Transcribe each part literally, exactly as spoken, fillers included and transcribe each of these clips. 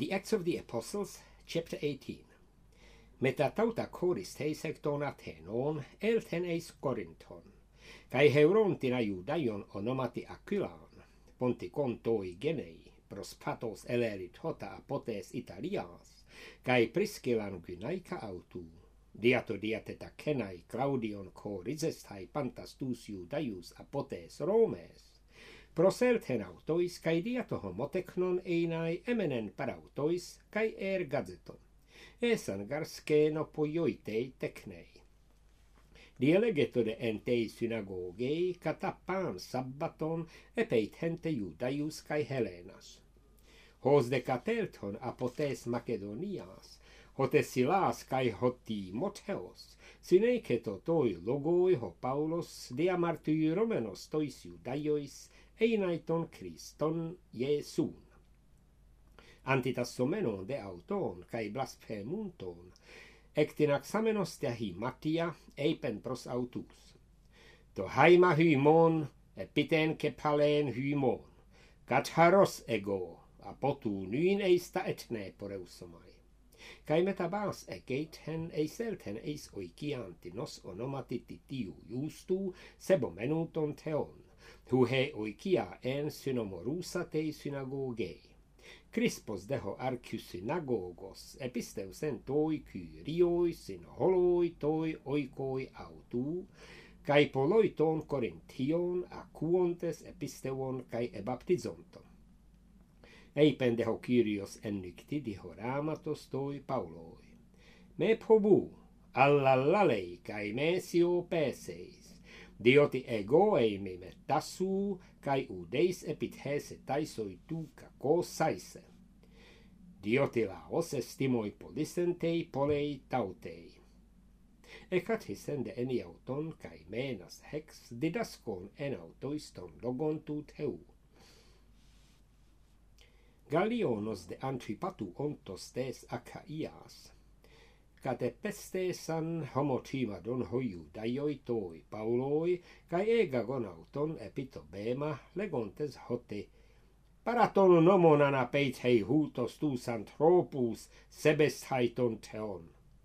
The Acts of the Apostles, chapter eighteen. Meta tauta choris teis hecton Athenon, elten eis Corinthon, kai heurontina Judaion onomati Akylan, pontikon toi genei, prospatos elerit hota apotes Italias, kai Priscilan gynaika autu, diato diateta kenai Claudion chorisestai pantastus Judaius apotes Romes, proselten autois, kai diato homoteknon einai emenen parautois, kai er gazeton, esan garskeno poioitei teknei. Dielegetode entei synagogei, katapan sabbaton, epeit hente Judaius kai Helenas. Hos de katelton apotes Makedonias, hotes Silas kai hoti Motheos, syneiketo toi logoi ho Paulos, diamartyi Romenos tois Judaiois, einaiton Christon Iesun. Antitassomenon de auton, kai blasphemunton, ectinaxamenos te himatia, eipen pros autus. To haima hymon, epiten kepaleen hymon, katharos ego, apotu nyin eista etne poreusomai. Kai metabas ekeithen eiselten eis oikiantinos onomati titiu justu, sebomenuton theon, hu he oikia en synomorusa tei synagogei. Crispos deho archysynagogos, episteusen toi kyrioi, synholoi toi oikoi autu, kai poloiton Corinthion akuontes episteuon kai ebaptizonton. Eipen deho kyrios ennykti diho Ramatos toi Pauloi. Me pobu, allallalei kai mesio peseis, dioti ego eimi me tassu, kai udeis epithese taisoi tu kako saise. Dioti laos estimoi polisentei polei tautei. Ekathisen de eniauton kai menas hex didaskon enautoiston logontu theu. Galionos de Antripatu ontos tes Achaias, kate pestesan homotimadon hoiu daioi toi Pauloi, kai egagon auton epitobema legontes hote, paraton nomonana peit hei hutos tus anthropus sebesthaiton theon.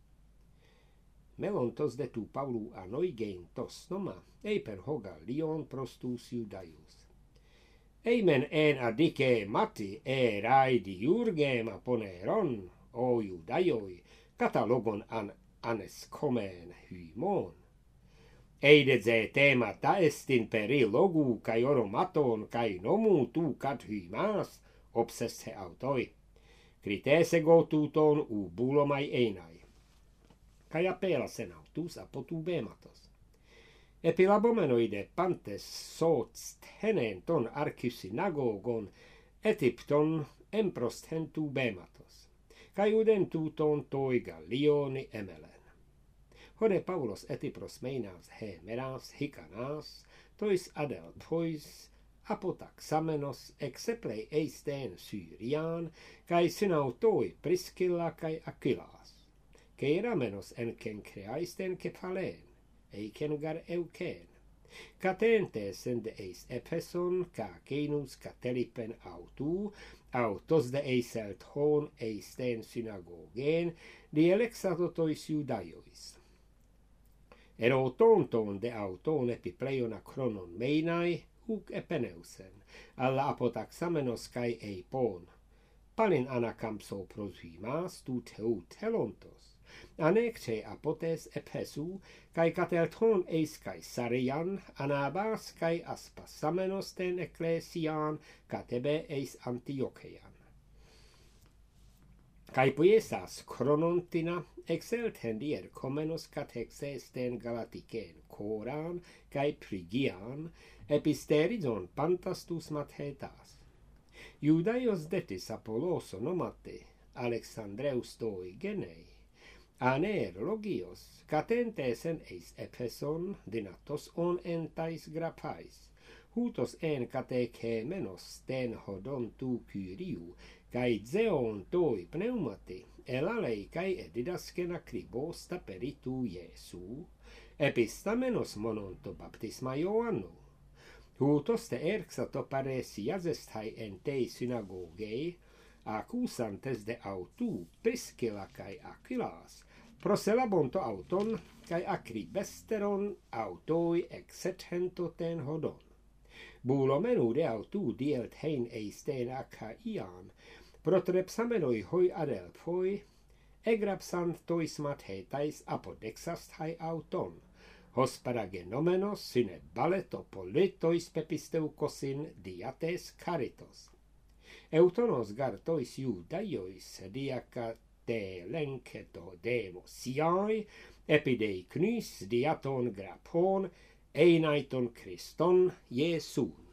Melontos de tu Paulu anoigein tos noma, eipen hoga lion prostus Judaius. Eimen en adike mati e raidi jurgema poneron, o Judaioi, katalogon an anes komen hymon. Eide ze tema taestin peri logu kai oromaton kai nomu tu kat hymas, obsesse autoi. Kritese go tuton u bulomai einai. Kai apelasen autus apotu bematos. Epilabomenoide pantes sots henen ton archyssynagogon etipton emprost hentu bematos. Kai uden tuton toi Gallioni emelen. Hode Paulos etipros meinaus he meras hikanas, tois adelpois apotaxamenos exeplei eisten Syrian, kai synautoi Priscilla kai Akylas. Kei ramenos enken kreaisten kepaleen, eiken gar euken. Katentesen de eis Epheson, ka kenus katelipen autu, autos de eiselt hon eisten synagogen, dielexatotois Judaiois. Erotonton de auton epipleiona chronon meinai, huc epeneusen, alla apotaxamenos kai eipon. Palin anacampso proshymas tu teu telontos. Anecte apotes Ephesu, kai katelton eis Caesarian, anabas kai aspasamenos ten ecclesian, katebe eis Antiochean. Kai poiesas chronontina, exelten dier comenos catexesten Galatiken coran, kai Phrygian, episterizon pantastus mathetas. Judaios detis Apollos nomate, Alexandreus toi genei, aner logios, catentesen eis Epheson, dinatos on entais grappais, hutos en catechemenos ten hodon tu kyriu, kai zeon toi pneumati, elalei kai edidaskena kribosta peritu Jesu, epistamenos mononto baptisma Ioannu. Hutos te erxato paresiasestai entei synagogei, accusantes de autu Priscilla cae Aquilas, proselabonto auton, cae acribesteron autoi exethento ten hodon. Bulo menu de autu dielt hein eisten Achaian, protrepsamenoi hoi adelphoi, egrapsant tois mathetais apodexast hai auton, hosparagenomenos sine baleto politois pepisteukosin diates caritos. Eutonos gartois Judaiois diaca de lenketo demosiai, epidei knys diaton grapon, einaiton Christon Iesun.